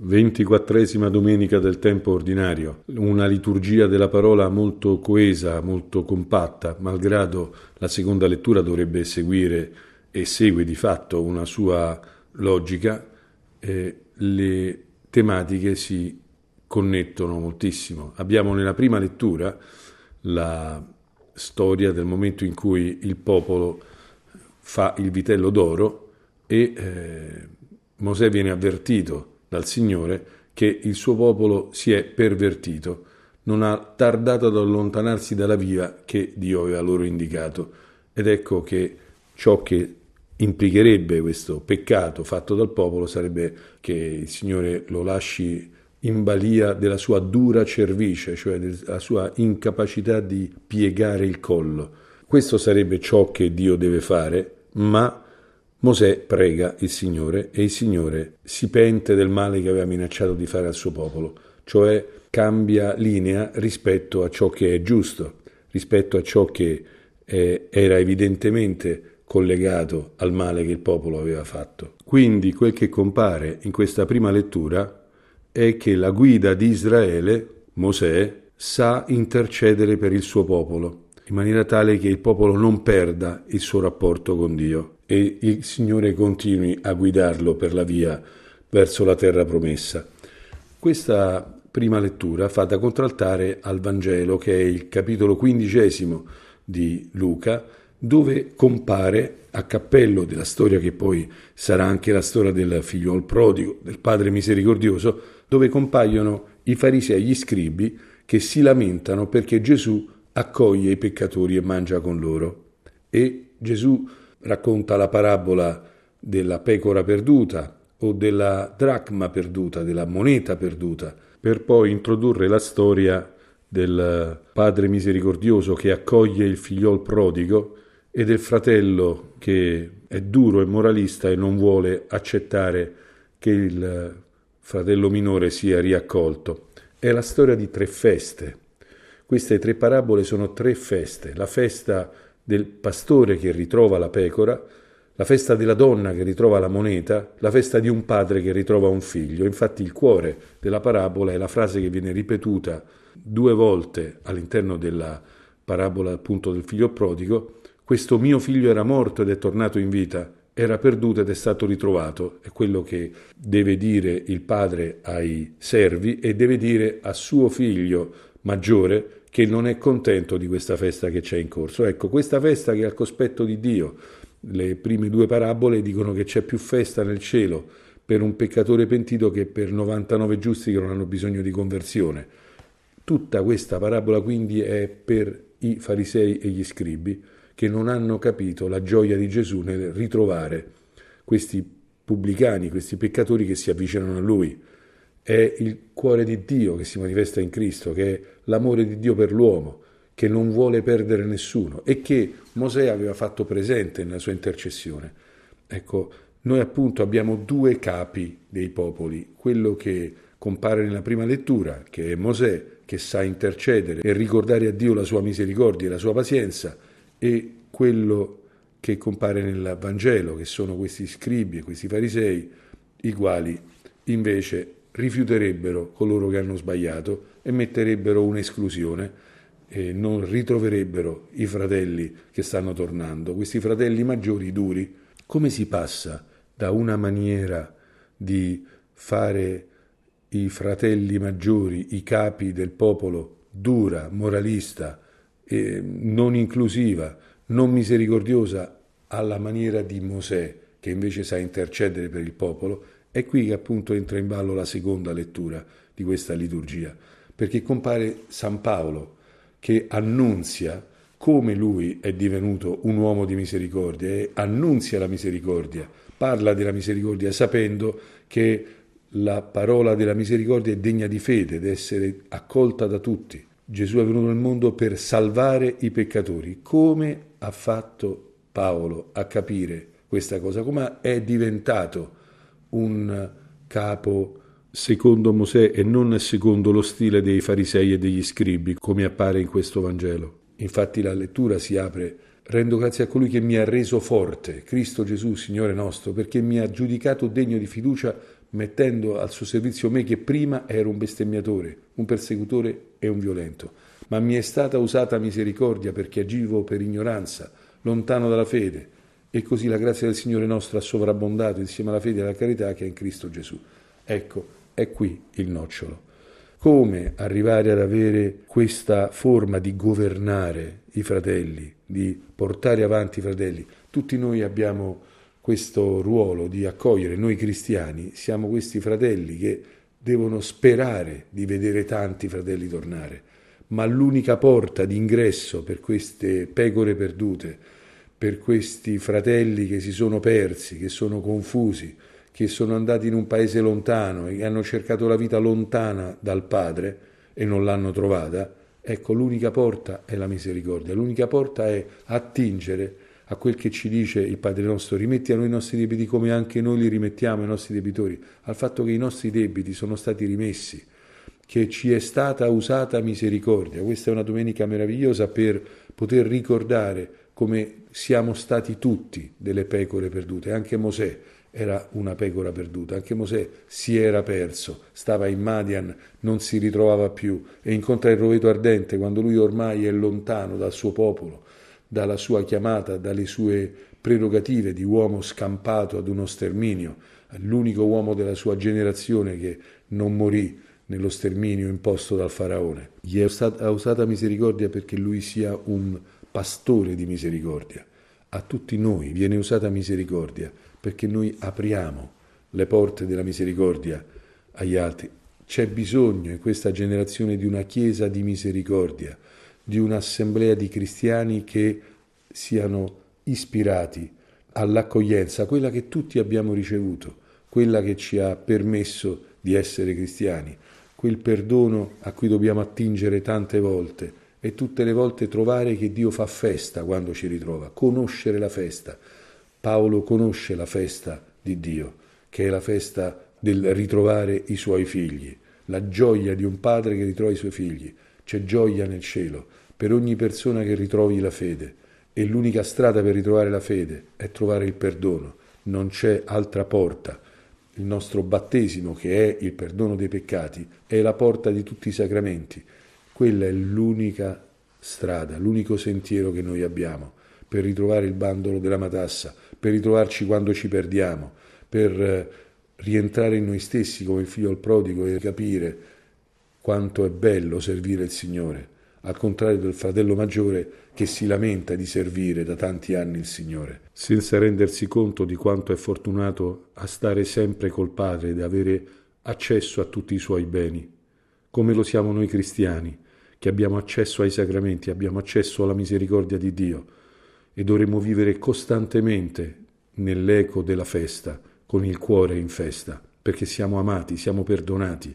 24esima domenica del tempo ordinario, una liturgia della parola molto coesa, molto compatta, malgrado la seconda lettura dovrebbe seguire e segue di fatto una sua logica, le tematiche si connettono moltissimo. Abbiamo nella prima lettura la storia del momento in cui il popolo fa il vitello d'oro e Mosè viene avvertito dal Signore che il suo popolo si è pervertito, non ha tardato ad allontanarsi dalla via che Dio aveva loro indicato. Ed ecco che ciò che implicherebbe questo peccato fatto dal popolo sarebbe che il Signore lo lasci in balia della sua dura cervice, cioè della sua incapacità di piegare il collo. Questo sarebbe ciò che Dio deve fare, ma Mosè prega il Signore e il Signore si pente del male che aveva minacciato di fare al suo popolo, cioè cambia linea rispetto a ciò che è giusto, rispetto a ciò che era evidentemente collegato al male che il popolo aveva fatto. Quindi quel che compare in questa prima lettura è che la guida di Israele, Mosè, sa intercedere per il suo popolo, in maniera tale che il popolo non perda il suo rapporto con Dio e il Signore continui a guidarlo per la via verso la terra promessa. Questa prima lettura fa da contraltare al Vangelo, che è il capitolo 15 di Luca, dove compare, a cappello della storia che poi sarà anche la storia del figliuolo prodigo, del padre misericordioso, dove compaiono i farisei e gli scribi che si lamentano perché Gesù accoglie i peccatori e mangia con loro. E Gesù racconta la parabola della pecora perduta o della dracma perduta, della moneta perduta, per poi introdurre la storia del padre misericordioso che accoglie il figliol prodigo e del fratello che è duro e moralista e non vuole accettare che il fratello minore sia riaccolto. È la storia di 3 feste. Queste 3 parabole sono 3 feste: la festa del pastore che ritrova la pecora, la festa della donna che ritrova la moneta, la festa di un padre che ritrova un figlio. Infatti il cuore della parabola è la frase che viene ripetuta 2 volte all'interno della parabola appunto del figlio prodigo: questo mio figlio era morto ed è tornato in vita, era perduto ed è stato ritrovato. È quello che deve dire il padre ai servi e deve dire a suo figlio maggiore che non è contento di questa festa che c'è in corso. Ecco, questa festa che è al cospetto di Dio. Le prime 2 parabole dicono che c'è più festa nel cielo per un peccatore pentito che per 99 giusti che non hanno bisogno di conversione. Tutta questa parabola quindi è per i farisei e gli scribi che non hanno capito la gioia di Gesù nel ritrovare questi pubblicani, questi peccatori che si avvicinano a Lui. È il cuore di Dio che si manifesta in Cristo, che è l'amore di Dio per l'uomo, che non vuole perdere nessuno e che Mosè aveva fatto presente nella sua intercessione. Ecco, noi appunto abbiamo 2 capi dei popoli, quello che compare nella prima lettura, che è Mosè, che sa intercedere e ricordare a Dio la sua misericordia e la sua pazienza, e quello che compare nel Vangelo, che sono questi scribi e questi farisei, i quali invece rifiuterebbero coloro che hanno sbagliato e metterebbero un'esclusione e non ritroverebbero i fratelli che stanno tornando, questi fratelli maggiori duri. Come si passa da una maniera di fare i fratelli maggiori, i capi del popolo, dura, moralista, non inclusiva, non misericordiosa, alla maniera di Mosè, che invece sa intercedere per il popolo? È qui che appunto entra in ballo la seconda lettura di questa liturgia, perché compare San Paolo che annunzia come lui è divenuto un uomo di misericordia e annunzia la misericordia, parla della misericordia sapendo che la parola della misericordia è degna di fede, deve essere accolta da tutti. Gesù è venuto nel mondo per salvare i peccatori. Come ha fatto Paolo a capire questa cosa? Come è diventato un capo secondo Mosè e non secondo lo stile dei farisei e degli scribi, come appare in questo Vangelo? Infatti la lettura si apre: rendo grazie a colui che mi ha reso forte, Cristo Gesù, Signore nostro, perché mi ha giudicato degno di fiducia mettendo al suo servizio me che prima ero un bestemmiatore, un persecutore e un violento. Ma mi è stata usata misericordia perché agivo per ignoranza, lontano dalla fede, e così la grazia del Signore nostro ha sovrabbondato insieme alla fede e alla carità che è in Cristo Gesù. Ecco, è qui il nocciolo. Come arrivare ad avere questa forma di governare i fratelli, di portare avanti i fratelli? Tutti noi abbiamo questo ruolo di accogliere, noi cristiani siamo questi fratelli che devono sperare di vedere tanti fratelli tornare, ma l'unica porta d'ingresso per queste pecore perdute, per questi fratelli che si sono persi, che sono confusi, che sono andati in un paese lontano e hanno cercato la vita lontana dal Padre e non l'hanno trovata, ecco, l'unica porta è la misericordia, l'unica porta è attingere a quel che ci dice il Padre nostro: rimetti a noi i nostri debiti come anche noi li rimettiamo ai nostri debitori, al fatto che i nostri debiti sono stati rimessi, che ci è stata usata misericordia. Questa è una domenica meravigliosa per poter ricordare come siamo stati tutti delle pecore perdute. Anche Mosè era una pecora perduta, anche Mosè si era perso, stava in Madian, non si ritrovava più e incontra il roveto ardente quando lui ormai è lontano dal suo popolo, dalla sua chiamata, dalle sue prerogative di uomo scampato ad uno sterminio, l'unico uomo della sua generazione che non morì nello sterminio imposto dal faraone. Gli è stata usata misericordia perché lui sia un pastore di misericordia. A tutti noi viene usata misericordia perché noi apriamo le porte della misericordia agli altri. C'è bisogno in questa generazione di una chiesa di misericordia, di un'assemblea di cristiani che siano ispirati all'accoglienza, quella che tutti abbiamo ricevuto, quella che ci ha permesso di essere cristiani, quel perdono a cui dobbiamo attingere tante volte e tutte le volte trovare che Dio fa festa quando ci ritrova, conoscere la festa. Paolo conosce la festa di Dio, che è la festa del ritrovare i suoi figli, la gioia di un padre che ritrova i suoi figli. C'è gioia nel cielo per ogni persona che ritrovi la fede e l'unica strada per ritrovare la fede è trovare il perdono, non c'è altra porta. Il nostro battesimo, che è il perdono dei peccati, è la porta di tutti i sacramenti. Quella è l'unica strada, l'unico sentiero che noi abbiamo per ritrovare il bandolo della matassa, per ritrovarci quando ci perdiamo, per rientrare in noi stessi come il figlio al prodigo e capire quanto è bello servire il Signore, al contrario del fratello maggiore che si lamenta di servire da tanti anni il Signore, senza rendersi conto di quanto è fortunato a stare sempre col Padre ed avere accesso a tutti i suoi beni, come lo siamo noi cristiani, che abbiamo accesso ai sacramenti, abbiamo accesso alla misericordia di Dio e dovremo vivere costantemente nell'eco della festa, con il cuore in festa, perché siamo amati, siamo perdonati